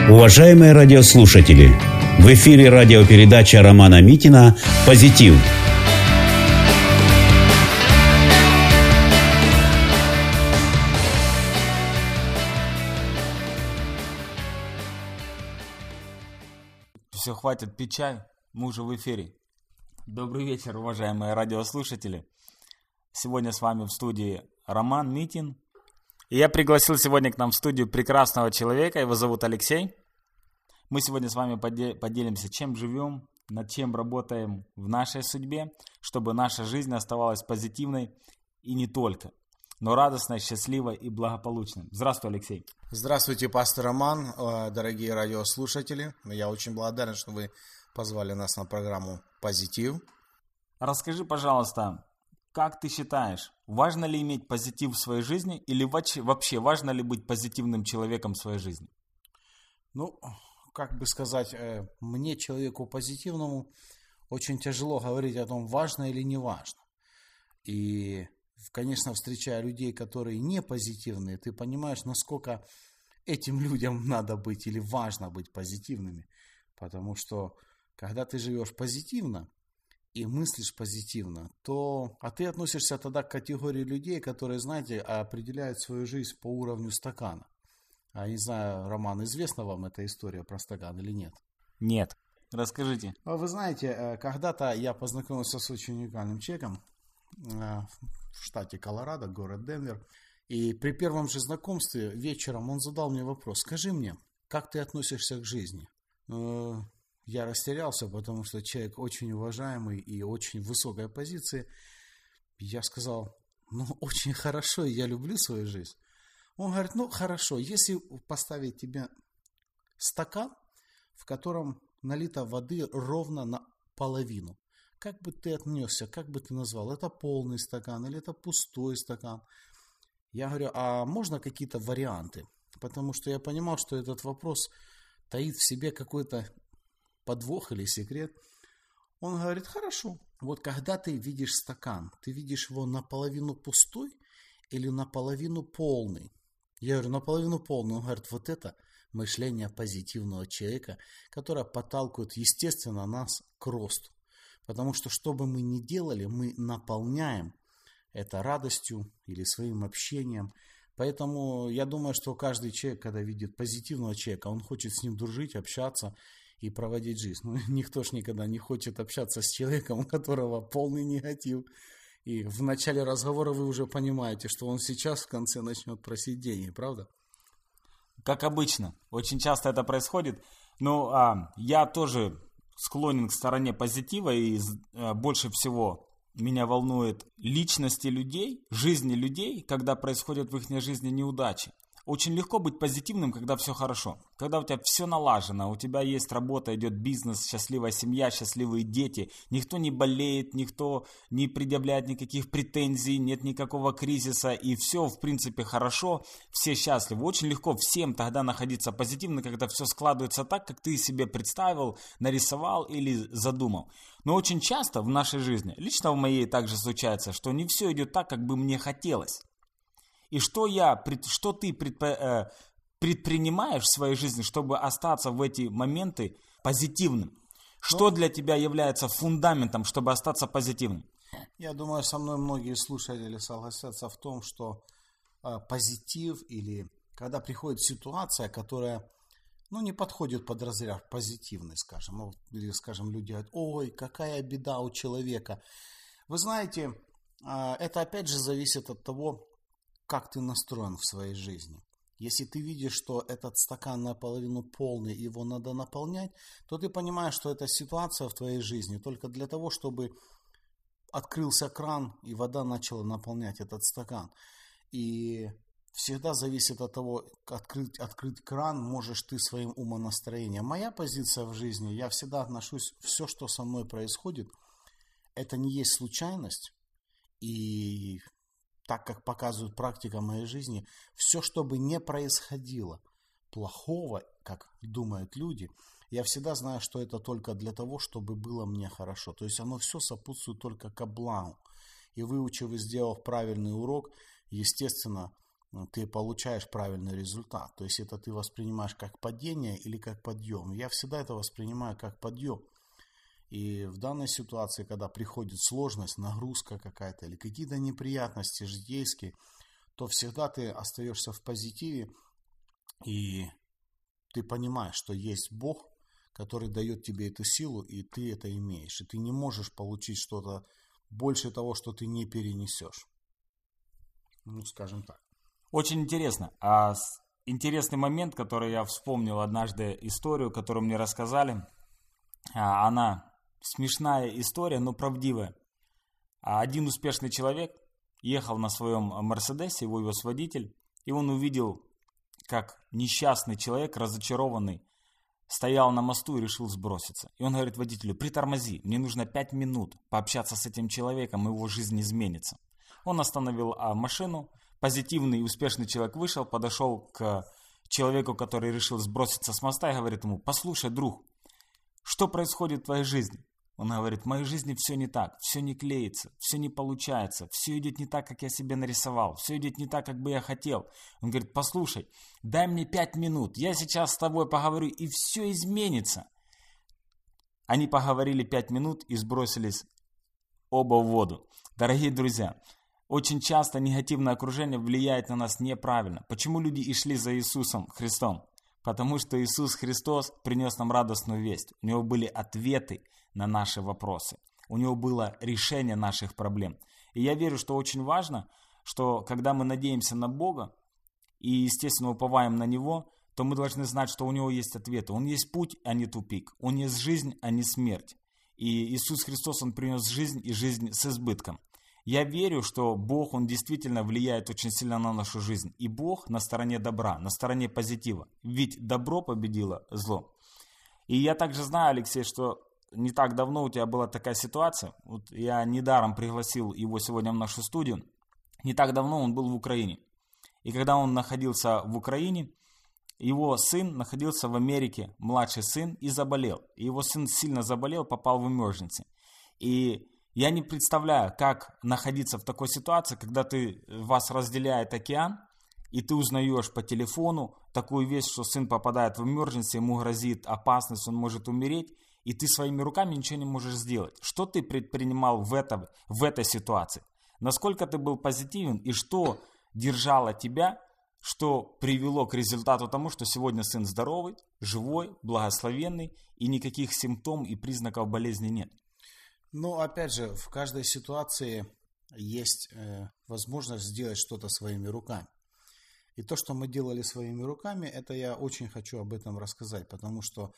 Уважаемые радиослушатели, в эфире радиопередача Романа Митина «Позитив». Все, хватит пить чай, мы уже в эфире. Добрый вечер, уважаемые радиослушатели. Сегодня с вами в студии Роман Митин. И я пригласил сегодня к нам в студию прекрасного человека, его зовут Алексей. Мы сегодня с вами поделимся, чем живем, над чем работаем в нашей судьбе, чтобы наша жизнь оставалась позитивной и не только, но радостной, счастливой и благополучной. Здравствуй, Алексей. Здравствуйте, пастор Роман, дорогие радиослушатели. Я очень благодарен, что вы позвали нас на программу «Позитив». Расскажи, пожалуйста, как ты считаешь, важно ли иметь позитив в своей жизни или вообще важно ли быть позитивным человеком в своей жизни? Ну, как бы сказать, мне, человеку позитивному, очень тяжело говорить о том, важно или не важно. И, конечно, встречая людей, которые не позитивные, ты понимаешь, насколько этим людям надо быть или важно быть позитивными. Потому что, когда ты живешь позитивно и мыслишь позитивно, а ты относишься тогда к категории людей, которые, знаете, определяют свою жизнь по уровню стакана. А не знаю, Роман, известна вам эта история про стакан или нет? Нет. Расскажите. Вы знаете, когда-то я познакомился с очень уникальным человеком в штате Колорадо, город Денвер. И при первом же знакомстве вечером он задал мне вопрос: скажи мне, как ты относишься к жизни? Я растерялся, потому что человек очень уважаемый и очень высокой позиции. Я сказал: очень хорошо, я люблю свою жизнь. Он говорит: хорошо, если поставить тебе стакан, в котором налито воды ровно наполовину, как бы ты отнесся, как бы ты назвал? Это полный стакан или это пустой стакан? Я говорю: а можно какие-то варианты? Потому что я понимал, что этот вопрос таит в себе какой-то подвох или секрет. Он говорит: хорошо, вот когда ты видишь стакан, ты видишь его наполовину пустой или наполовину полный? Я говорю: наполовину полный. Он говорит: вот это мышление позитивного человека, которое подталкивает, естественно, нас к росту. Потому что бы мы ни делали, мы наполняем это радостью или своим общением. Поэтому я думаю, что каждый человек, когда видит позитивного человека, он хочет с ним дружить, общаться и проводить жизнь. Никто ж никогда не хочет общаться с человеком, у которого полный негатив. И в начале разговора вы уже понимаете, что он сейчас в конце начнет просить деньги, правда? Как обычно. Очень часто это происходит. Но я тоже склонен к стороне позитива, и больше всего меня волнует личности людей, жизни людей, когда происходят в их жизни неудачи. Очень легко быть позитивным, когда все хорошо, когда у тебя все налажено, у тебя есть работа, идет бизнес, счастливая семья, счастливые дети, никто не болеет, никто не предъявляет никаких претензий, нет никакого кризиса, и все в принципе хорошо, все счастливы. Очень легко всем тогда находиться позитивно, когда все складывается так, как ты себе представил, нарисовал или задумал. Но очень часто в нашей жизни, лично в моей также случается, что не все идет так, как бы мне хотелось. И что ты предпринимаешь в своей жизни, чтобы остаться в эти моменты позитивным? Что для тебя является фундаментом, чтобы остаться позитивным? Я думаю, со мной многие слушатели согласятся в том, что позитив, или когда приходит ситуация, которая не подходит под разряд позитивный, скажем. Или, скажем, люди говорят: ой, какая беда у человека. Вы знаете, это опять же зависит от того, как ты настроен в своей жизни. Если ты видишь, что этот стакан наполовину полный, его надо наполнять, то ты понимаешь, что эта ситуация в твоей жизни только для того, чтобы открылся кран и вода начала наполнять этот стакан. И всегда зависит от того, открыть кран можешь ты своим умонастроением. Моя позиция в жизни: я всегда отношусь, все, что со мной происходит, это не есть случайность. И так как показывает практика моей жизни, все, что бы не происходило плохого, как думают люди, я всегда знаю, что это только для того, чтобы было мне хорошо. То есть оно все сопутствует только ко благу. И выучив и сделав правильный урок, естественно, ты получаешь правильный результат. То есть это ты воспринимаешь как падение или как подъем. Я всегда это воспринимаю как подъем. И в данной ситуации, когда приходит сложность, нагрузка какая-то или какие-то неприятности житейские, то всегда ты остаешься в позитиве, и ты понимаешь, что есть Бог, который дает тебе эту силу, и ты это имеешь. И ты не можешь получить что-то больше того, что ты не перенесешь. Ну, скажем так. Очень интересно. Интересный момент, который я вспомнил однажды, историю, которую мне рассказали. Она смешная история, но правдивая. Один успешный человек ехал на своем Мерседесе, его вез водитель, и он увидел, как несчастный человек, разочарованный, стоял на мосту и решил сброситься. И он говорит водителю: притормози, мне нужно 5 минут пообщаться с этим человеком, и его жизнь изменится. Он остановил машину, позитивный и успешный человек вышел, подошел к человеку, который решил сброситься с моста, и говорит ему: послушай, друг, что происходит в твоей жизни? Он говорит: в моей жизни все не так, все не клеится, все не получается, все идет не так, как я себе нарисовал, все идет не так, как бы я хотел. Он говорит: послушай, дай мне 5 минут, я сейчас с тобой поговорю, и все изменится. Они поговорили 5 минут и сбросились оба в воду. Дорогие друзья, очень часто негативное окружение влияет на нас неправильно. Почему люди и шли за Иисусом Христом? Потому что Иисус Христос принес нам радостную весть. У Него были ответы на наши вопросы. У Него было решение наших проблем. И я верю, что очень важно, что когда мы надеемся на Бога и, естественно, уповаем на Него, то мы должны знать, что у Него есть ответы. Он есть путь, а не тупик. Он есть жизнь, а не смерть. И Иисус Христос, Он принес жизнь и жизнь с избытком. Я верю, что Бог, Он действительно влияет очень сильно на нашу жизнь. И Бог на стороне добра, на стороне позитива. Ведь добро победило зло. И я также знаю, Алексей, что не так давно у тебя была такая ситуация. Вот я недаром пригласил его сегодня в нашу студию. Не так давно он был в Украине. И когда он находился в Украине, его сын находился в Америке, младший сын, и заболел. И его сын сильно заболел, попал в emergency. И я не представляю, как находиться в такой ситуации, когда вас разделяет океан, и ты узнаешь по телефону такую вещь, что сын попадает в emergency, ему грозит опасность, он может умереть, и ты своими руками ничего не можешь сделать. Что ты предпринимал в этой ситуации? Насколько ты был позитивен, и что держало тебя, что привело к результату тому, что сегодня сын здоровый, живой, благословенный, и никаких симптомов и признаков болезни нет? Но опять же, в каждой ситуации есть возможность сделать что-то своими руками. И то, что мы делали своими руками, это я очень хочу об этом рассказать, потому что,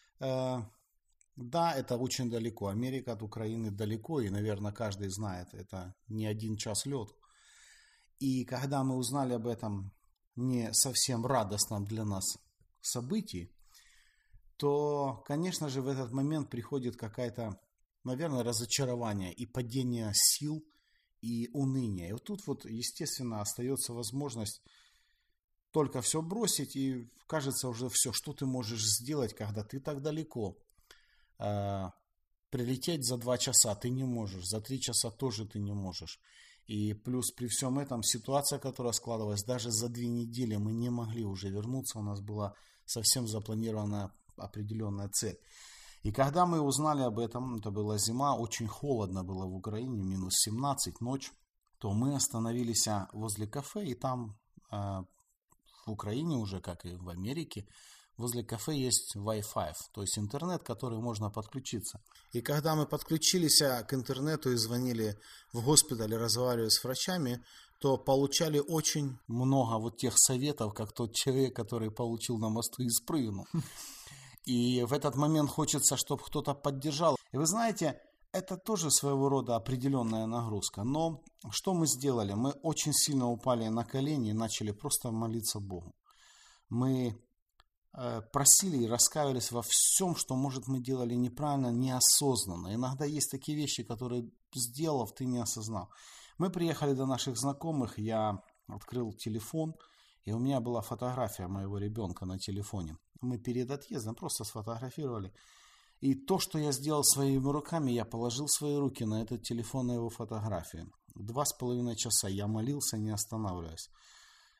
да, это очень далеко. Америка от Украины далеко, и, наверное, каждый знает, это не 1 час лету. И когда мы узнали об этом не совсем радостном для нас событии, то, конечно же, в этот момент приходит какая-то, наверное, разочарование и падение сил, и уныние. И вот тут вот, естественно, остается возможность только все бросить, и кажется уже все, что ты можешь сделать, когда ты так далеко. Прилететь за 2 часа ты не можешь, за 3 часа тоже ты не можешь. И плюс при всем этом ситуация, которая складывалась, даже за 2 недели мы не могли уже вернуться, у нас была совсем запланирована определенная цель. И когда мы узнали об этом, это была зима, очень холодно было в Украине, минус 17, ночь, то мы остановились возле кафе, и там в Украине уже, как и в Америке, возле кафе есть Wi-Fi, то есть интернет, к которому можно подключиться. И когда мы подключились к интернету и звонили в госпиталь, разговаривали с врачами, то получали очень много вот тех советов, как тот человек, который получил на мосту и спрыгнул. И в этот момент хочется, чтобы кто-то поддержал. И вы знаете, это тоже своего рода определенная нагрузка. Но что мы сделали? Мы очень сильно упали на колени и начали просто молиться Богу. Мы просили и раскаивались во всем, что, может, мы делали неправильно, неосознанно. Иногда есть такие вещи, которые, сделав, ты не осознал. Мы приехали до наших знакомых, я открыл телефон, и у меня была фотография моего ребенка на телефоне. Мы перед отъездом просто сфотографировали. И то, что я сделал своими руками, я положил свои руки на этот телефон, на его фотографии. 2,5 часа я молился, не останавливаясь.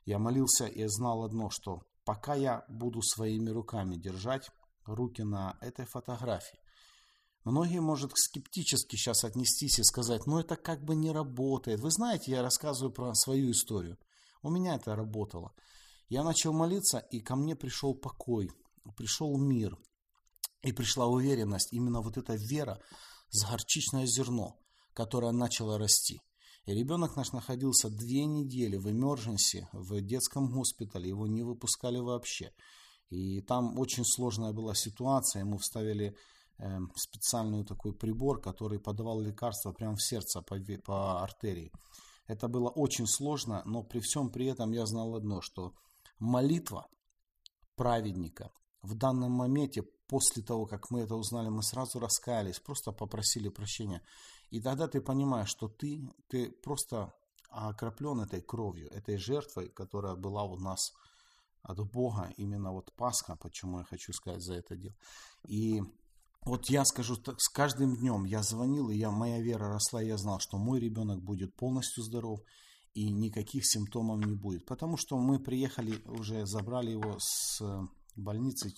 Я молился и знал одно, что пока я буду своими руками держать руки на этой фотографии, многие, может, скептически сейчас отнестись и сказать, ну это как бы не работает. Вы знаете, я рассказываю про свою историю. У меня это работало. Я начал молиться, и ко мне пришел покой, пришел мир, и пришла уверенность, именно вот эта вера с горчичное зерно, которое начало расти. И ребенок наш находился 2 недели в эмердженси, в детском госпитале, его не выпускали вообще. И там очень сложная была ситуация, ему вставили специальный такой прибор, который подавал лекарства прямо в сердце по артерии. Это было очень сложно, но при всем при этом я знал одно, что молитва праведника в данном моменте, после того, как мы это узнали, мы сразу раскаялись, просто попросили прощения. И тогда ты понимаешь, что ты просто окроплен этой кровью, этой жертвой, которая была у нас от Бога, именно вот Пасха, почему я хочу сказать за это дело. И вот я скажу, с каждым днем я звонил, и моя вера росла, и я знал, что мой ребенок будет полностью здоров, и никаких симптомов не будет. Потому что мы приехали, уже забрали его с больницы,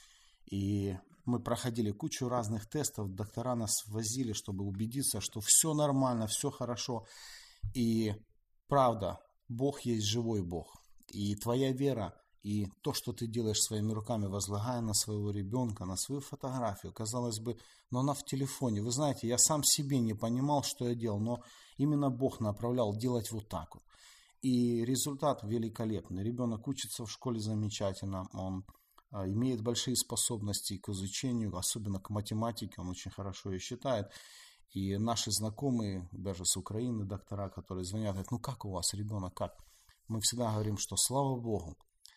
и мы проходили кучу разных тестов, доктора нас возили, чтобы убедиться, что все нормально, все хорошо. И правда, Бог есть живой Бог. И твоя вера, и то, что ты делаешь своими руками, возлагая на своего ребенка, на свою фотографию, казалось бы, но она в телефоне. Вы знаете, я сам себе не понимал, что я делал, но именно Бог направлял делать вот так вот. И результат великолепный. Ребенок учится в школе замечательно, он имеет большие способности к изучению, особенно к математике, он очень хорошо ее считает. И наши знакомые, даже с Украины, доктора, которые звонят, говорят, ну как у вас ребенок, как? Мы всегда говорим, что слава Богу,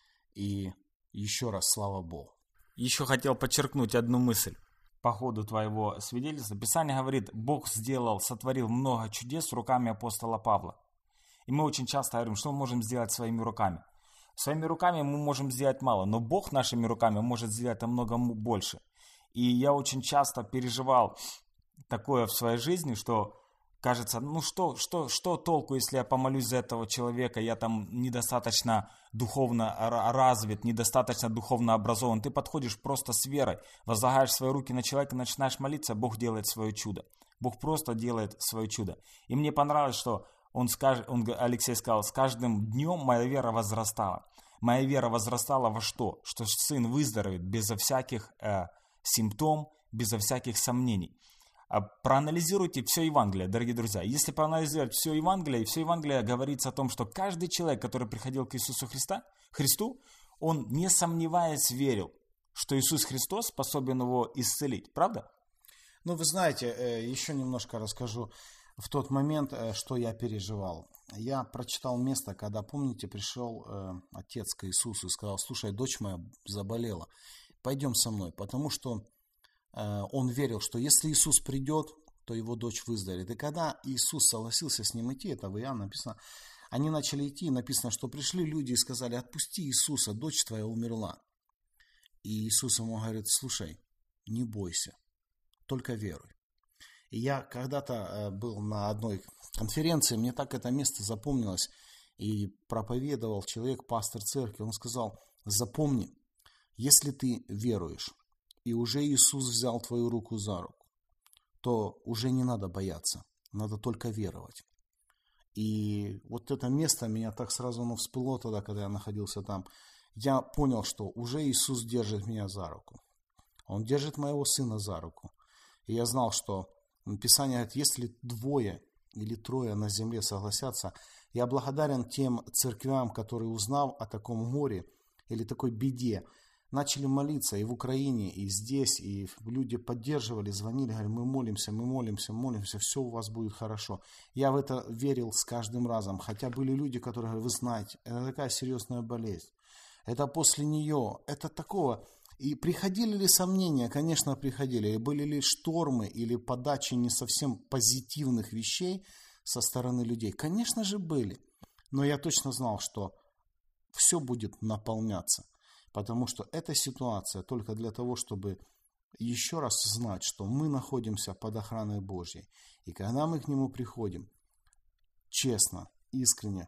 и еще раз слава Богу. Еще хотел подчеркнуть одну мысль по ходу твоего свидетельства. Писание говорит, Бог сотворил много чудес руками апостола Павла. И мы очень часто говорим, что мы можем сделать своими руками. Своими руками мы можем сделать мало, но Бог нашими руками может сделать намного больше. И я очень часто переживал такое в своей жизни, что кажется, ну что толку, если я помолюсь за этого человека, я там недостаточно духовно развит, недостаточно духовно образован. Ты подходишь просто с верой, возлагаешь свои руки на человека, начинаешь молиться, Бог делает свое чудо. Бог просто делает свое чудо. И мне понравилось, что Алексей сказал, с каждым днем моя вера возрастала. Моя вера возрастала во что? Что сын выздоровеет безо всяких симптом, безо всяких сомнений. Проанализируйте все Евангелие, дорогие друзья. Если проанализировать все Евангелие говорится о том, что каждый человек, который приходил к Иисусу Христу, он, не сомневаясь, верил, что Иисус Христос способен его исцелить. Правда? Ну, вы знаете, еще немножко расскажу. В тот момент, что я переживал. Я прочитал место, когда, помните, пришел отец к Иисусу и сказал, слушай, дочь моя заболела, пойдем со мной, потому что он верил, что если Иисус придет, то его дочь выздоровеет. И когда Иисус согласился с ним идти, это в Иоанна написано, они начали идти, написано, что пришли люди и сказали, отпусти Иисуса, дочь твоя умерла. И Иисус ему говорит, слушай, не бойся, только веруй. И я когда-то был на одной конференции, мне так это место запомнилось, и проповедовал человек, пастор церкви, он сказал, запомни, если ты веруешь, и уже Иисус взял твою руку за руку, то уже не надо бояться, надо только веровать. И вот это место меня так сразу всплыло тогда, когда я находился там. Я понял, что уже Иисус держит меня за руку. Он держит моего сына за руку. И я знал, что Писание говорит, если 2 или 3 на земле согласятся, я благодарен тем церквям, которые, узнав о таком горе или такой беде, начали молиться и в Украине, и здесь, и люди поддерживали, звонили, говорили, мы молимся, все у вас будет хорошо. Я в это верил с каждым разом, хотя были люди, которые говорили, вы знаете, это такая серьезная болезнь, это после нее, это такого. И приходили ли сомнения? Конечно, приходили. И были ли штормы или подачи не совсем позитивных вещей со стороны людей? Конечно же, были. Но я точно знал, что все будет наполняться. Потому что эта ситуация только для того, чтобы еще раз знать, что мы находимся под охраной Божьей. И когда мы к Нему приходим, честно, искренне,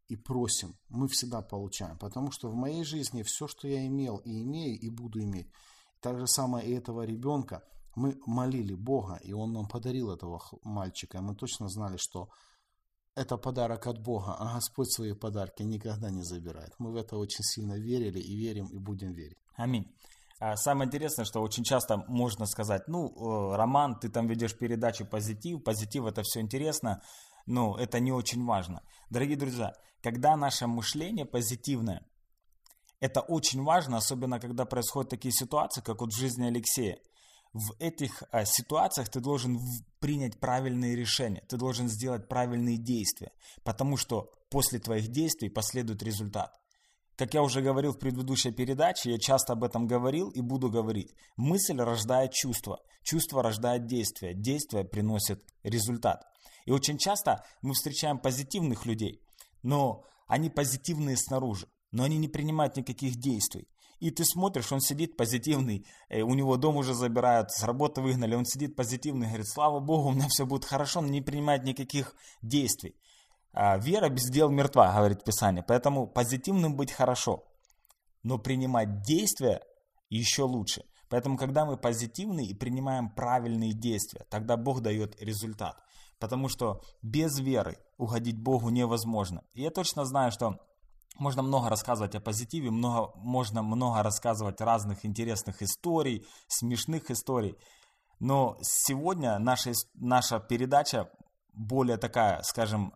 и просим, мы всегда получаем. Потому что в моей жизни все, что я имел и имею, и буду иметь, так же самое и этого ребенка, мы молили Бога, и Он нам подарил этого мальчика. И мы точно знали, что это подарок от Бога, а Господь свои подарки никогда не забирает. Мы в это очень сильно верили и верим, и будем верить. Аминь. Самое интересное, что очень часто можно сказать, Роман, ты там ведешь передачу позитив это все интересно, но это не очень важно. Дорогие друзья, когда наше мышление позитивное, это очень важно, особенно когда происходят такие ситуации, как вот в жизни Алексея. В этих ситуациях ты должен принять правильные решения, ты должен сделать правильные действия, потому что после твоих действий последует результат. Как я уже говорил в предыдущей передаче, я часто об этом говорил и буду говорить. Мысль рождает чувство, чувство рождает действие, действие приносит результат. И очень часто мы встречаем позитивных людей, но они позитивные снаружи, но они не принимают никаких действий. И ты смотришь, он сидит позитивный, у него дом уже забирают, с работы выгнали, он сидит позитивный, говорит, слава Богу, у меня все будет хорошо, он не принимает никаких действий. Вера без дел мертва, говорит Писание, поэтому позитивным быть хорошо, но принимать действия еще лучше. Поэтому, когда мы позитивны и принимаем правильные действия, тогда Бог дает результат. Потому что без веры угодить Богу невозможно. И я точно знаю, что можно много рассказывать о позитиве, можно много рассказывать разных интересных историй, смешных историй. Но сегодня наша передача более такая, скажем,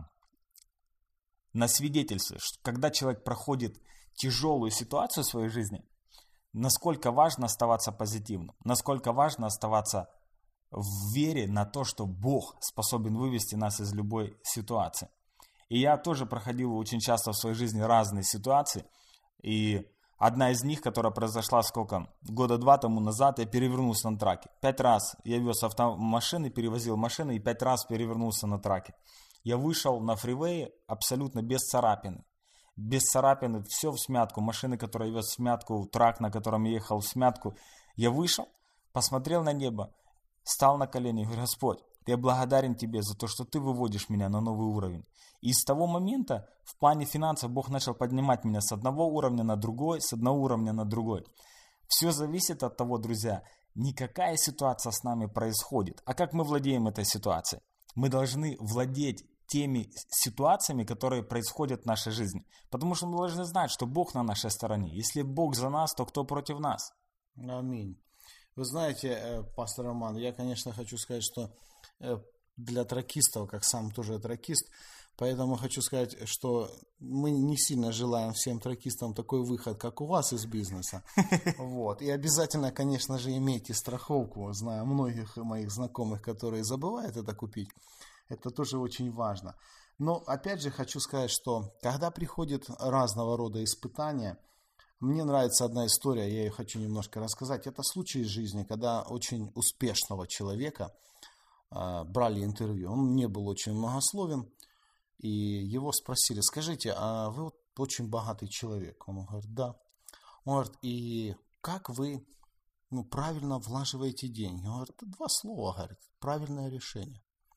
на свидетельстве, что когда человек проходит тяжелую ситуацию в своей жизни, насколько важно оставаться позитивным, насколько важно оставаться в вере на то, что Бог способен вывести нас из любой ситуации. И я тоже проходил очень часто в своей жизни разные ситуации. И одна из них, которая произошла года 2 тому назад, я перевернулся на траке. 5 раз я вез машины, перевозил машины и 5 раз перевернулся на траке. Я вышел на фривее абсолютно без царапины. Без царапины, все в смятку. Машины, которые я вез в смятку, трак, на котором я ехал в смятку. Я вышел, посмотрел на небо, стал на колени и говорю, Господь, я благодарен Тебе за то, что Ты выводишь меня на новый уровень. И с того момента в плане финансов Бог начал поднимать меня с одного уровня на другой, с одного уровня на другой. Все зависит от того, друзья, не какая ситуация с нами происходит, а как мы владеем этой ситуацией. Мы должны владеть теми ситуациями, которые происходят в нашей жизни. Потому что мы должны знать, что Бог на нашей стороне. Если Бог за нас, то кто против нас? Аминь. Вы знаете, пастор Роман, я, конечно, хочу сказать, что для тракистов, как сам тоже тракист, поэтому хочу сказать, что мы не сильно желаем всем тракистам такой выход, как у вас из бизнеса. Вот. И обязательно, конечно же, имейте страховку. Знаю многих моих знакомых, которые забывают это купить. Это тоже очень важно. Но опять же хочу сказать, что когда приходят разного рода испытания, мне нравится одна история, я ее хочу немножко рассказать. Это случай из жизни, когда очень успешного человека брали интервью. Он не был очень многословен, и его спросили, скажите, а вы вот очень богатый человек? Он говорит, да. Он говорит, и как вы правильно влаживаете деньги? Он говорит, 2 слова, говорит, правильное решение.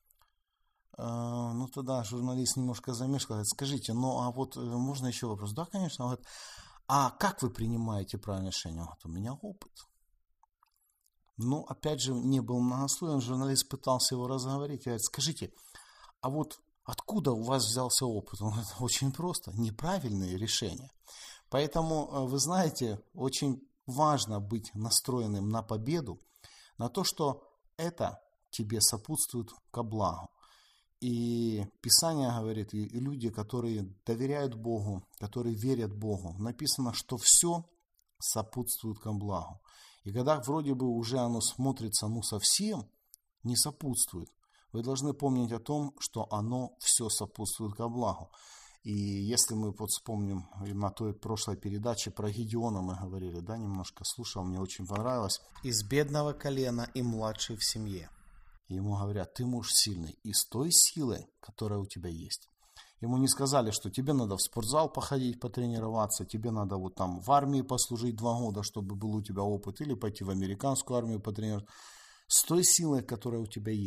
Тогда журналист немножко замешкал, говорит, скажите, а вот можно еще вопрос? Да, конечно. Он говорит, а как вы принимаете правильное решение? Он говорит, у меня опыт. Опять же, не был многословен, журналист пытался его разговорить, говорит, скажите, а вот откуда у вас взялся опыт? Он говорит, очень просто, неправильные решения. Поэтому, вы знаете, очень важно быть настроенным на победу, на то, что это тебе сопутствует ко благу. И Писание говорит, и люди, которые доверяют Богу, которые верят Богу, написано, что все сопутствует ко благу. И когда вроде бы уже оно смотрится совсем не сопутствует, вы должны помнить о том, что оно все сопутствует ко благу. И если мы вспомним на той прошлой передаче про Гедеона мы говорили, да, немножко слушал, мне очень понравилось. Из бедного колена и младший в семье. Ему говорят, ты муж сильный, и с той силой, которая у тебя есть. Ему не сказали, что тебе надо в спортзал походить, потренироваться, тебе надо вот там в армии послужить 2 года, чтобы был у тебя опыт, или пойти в американскую армию потренироваться. С той силой, которая у тебя есть.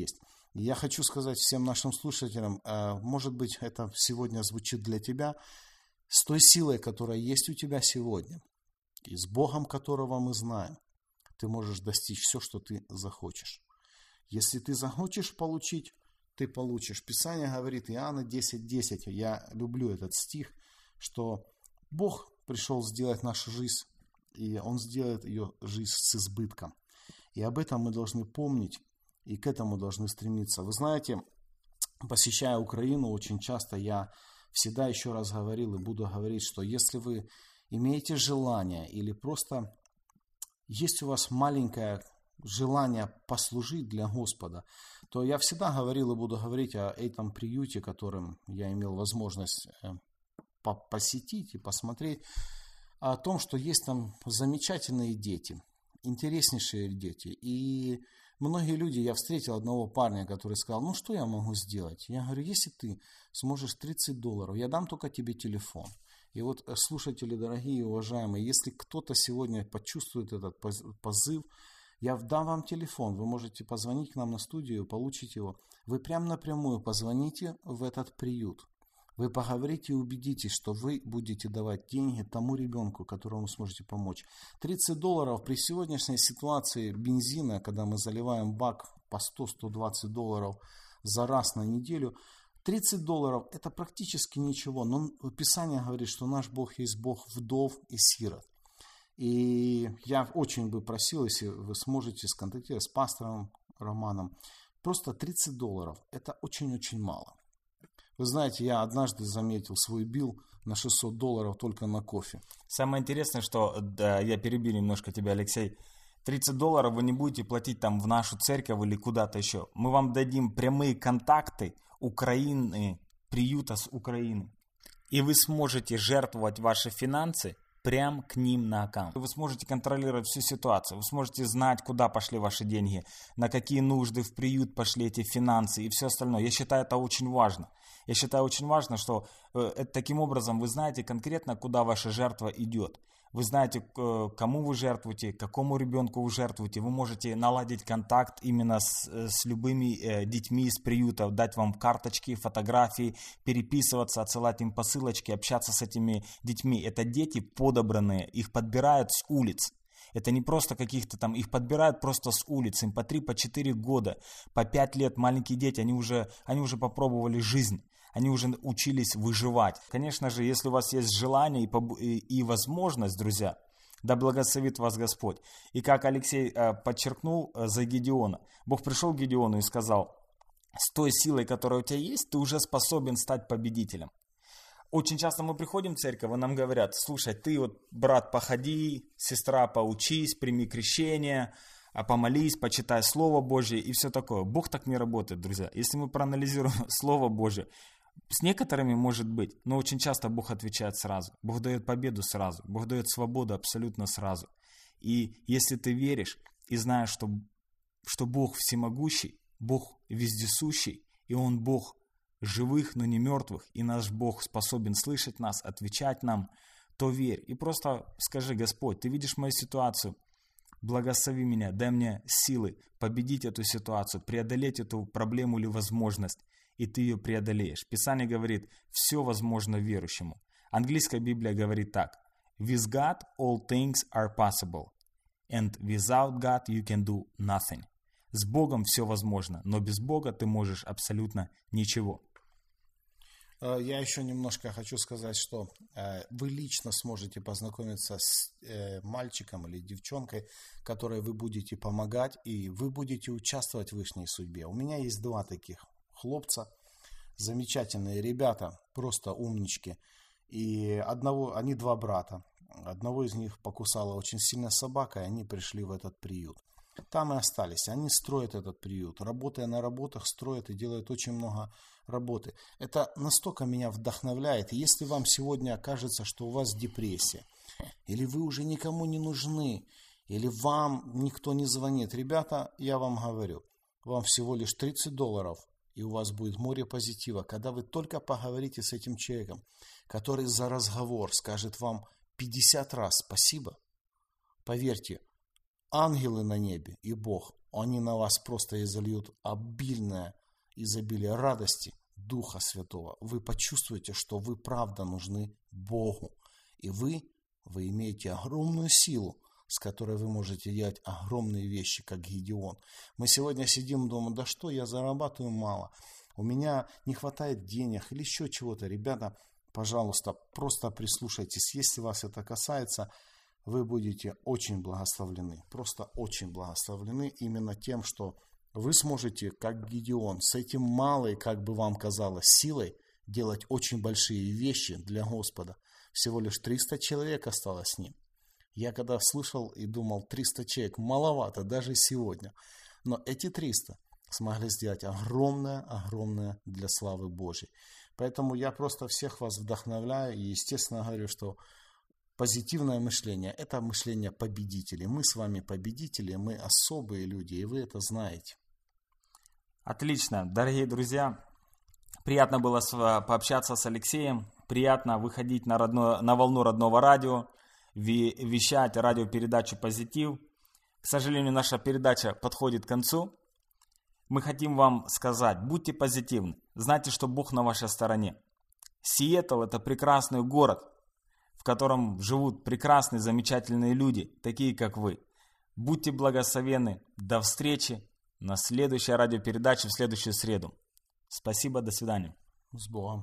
Я хочу сказать всем нашим слушателям, может быть, это сегодня звучит для тебя, с той силой, которая есть у тебя сегодня, и с Богом, которого мы знаем, ты можешь достичь все, что ты захочешь. Если ты захочешь получить, ты получишь. Писание говорит, Иоанна 10:10, я люблю этот стих, что Бог пришел сделать нашу жизнь, и Он сделает ее жизнь с избытком. И об этом мы должны помнить, и к этому должны стремиться. Вы знаете, посещая Украину, очень часто я всегда еще раз говорил и буду говорить, что если вы имеете желание или просто есть у вас маленькое желание послужить для Господа, то я всегда говорил и буду говорить о этом приюте, которым я имел возможность посетить и посмотреть, о том, что есть там замечательные дети, интереснейшие дети. И многие люди, я встретил одного парня, который сказал, ну что я могу сделать? Я говорю, если ты сможешь $30, я дам только тебе телефон. И вот, слушатели дорогие и уважаемые, если кто-то сегодня почувствует этот позыв, я дам вам телефон, вы можете позвонить к нам на студию, получить его. Вы прямо напрямую позвоните в этот приют. Вы поговорите и убедитесь, что вы будете давать деньги тому ребенку, которому сможете помочь. $30 при сегодняшней ситуации бензина, когда мы заливаем бак по $100-120 за раз на неделю, $30 это практически ничего. Но Писание говорит, что наш Бог есть Бог вдов и сирот. И я очень бы просил, если вы сможете сконтактировать с пастором Романом, просто $30 это очень-очень мало. Вы знаете, я однажды заметил свой билл на $600 только на кофе. Самое интересное, что, да, я перебил немножко тебя, Алексей, $30 вы не будете платить там в нашу церковь или куда-то еще. Мы вам дадим прямые контакты Украины, приюта с Украины. И вы сможете жертвовать ваши финансы прям к ним на аккаунт. Вы сможете контролировать всю ситуацию, вы сможете знать, куда пошли ваши деньги, на какие нужды в приют пошли эти финансы и все остальное. Я считаю, это очень важно. Я считаю очень важно, что таким образом вы знаете конкретно, куда ваша жертва идет. Вы знаете, кому вы жертвуете, какому ребенку вы жертвуете. Вы можете наладить контакт именно с любыми детьми из приюта, дать вам карточки, фотографии, переписываться, отсылать им посылочки, общаться с этими детьми. Это дети подобранные, их подбирают с улиц. Это не просто каких-то там, их подбирают просто с улиц, им по 3-4 года, по 5 лет маленькие дети, они уже попробовали жизнь. Они уже учились выживать. Конечно же, если у вас есть желание и возможность, друзья, да благословит вас Господь. И как Алексей подчеркнул за Гедеона, Бог пришел к Гедеону и сказал, с той силой, которая у тебя есть, ты уже способен стать победителем. Очень часто мы приходим в церковь, и нам говорят, слушай, ты вот, брат, походи, сестра, поучись, прими крещение, помолись, почитай Слово Божье и все такое. Бог так не работает, друзья. Если мы проанализируем Слово Божье, с некоторыми может быть, но очень часто Бог отвечает сразу. Бог дает победу сразу. Бог дает свободу абсолютно сразу. И если ты веришь и знаешь, что Бог всемогущий, Бог вездесущий, и Он Бог живых, но не мертвых, и наш Бог способен слышать нас, отвечать нам, то верь. И просто скажи, Господь, Ты видишь мою ситуацию, благослови меня, дай мне силы победить эту ситуацию, преодолеть эту проблему или возможность, и ты ее преодолеешь. Писание говорит, все возможно верующему. Английская Библия говорит так, with God all things are possible, and without God you can do nothing. С Богом все возможно, но без Бога ты можешь абсолютно ничего. Я еще немножко хочу сказать, что вы лично сможете познакомиться с мальчиком или девчонкой, которой вы будете помогать, и вы будете участвовать в их судьбе. У меня есть 2 таких хлопца, замечательные ребята, просто умнички. И они 2 брата. Одного из них покусала очень сильно собака, и они пришли в этот приют. Там и остались. Они строят этот приют. Работая на работах, строят и делают очень много работы. Это настолько меня вдохновляет. Если вам сегодня кажется, что у вас депрессия, или вы уже никому не нужны, или вам никто не звонит, ребята, я вам говорю, вам всего лишь $30, и у вас будет море позитива. Когда вы только поговорите с этим человеком, который за разговор скажет вам 50 раз спасибо, поверьте, ангелы на небе и Бог они на вас просто изольют обильное изобилие радости Духа Святого. Вы почувствуете, что вы правда нужны Богу. И вы имеете огромную силу, с которой вы можете делать огромные вещи, как Гедеон. Мы сегодня сидим дома, да что, я зарабатываю мало, у меня не хватает денег или еще чего-то. Ребята, пожалуйста, просто прислушайтесь. Если вас это касается, вы будете очень благословлены, просто очень благословлены именно тем, что вы сможете, как Гедеон, с этим малой, как бы вам казалось, силой делать очень большие вещи для Господа. Всего лишь 300 человек осталось с ним. Я когда слышал и думал, 300 человек маловато даже сегодня. Но эти 300 смогли сделать огромное для славы Божьей. Поэтому я просто всех вас вдохновляю и, естественно, говорю, что позитивное мышление – это мышление победителей. Мы с вами победители, мы особые люди, и вы это знаете. Отлично. Дорогие друзья, приятно было пообщаться с Алексеем. Приятно выходить на волну родного радио, вещать радиопередачу «Позитив». К сожалению, наша передача подходит к концу. Мы хотим вам сказать, будьте позитивны. Знайте, что Бог на вашей стороне. Сиэтл – это прекрасный город, в котором живут прекрасные, замечательные люди, такие как вы. Будьте благословенны. До встречи на следующей радиопередаче в следующую среду. Спасибо, до свидания. С Богом.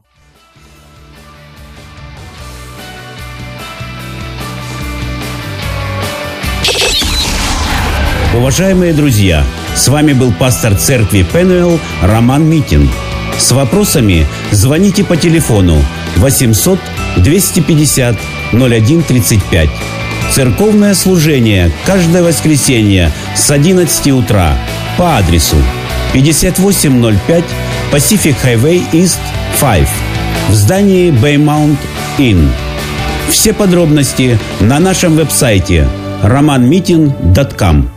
Уважаемые друзья, с вами был пастор церкви Пенуэл Роман Митин. С вопросами звоните по телефону 800 250 0135. Церковное служение каждое воскресенье с 11 утра по адресу 5805 Pacific Highway East 5 в здании Baymount Inn. Все подробности на нашем веб-сайте romanmitin.com.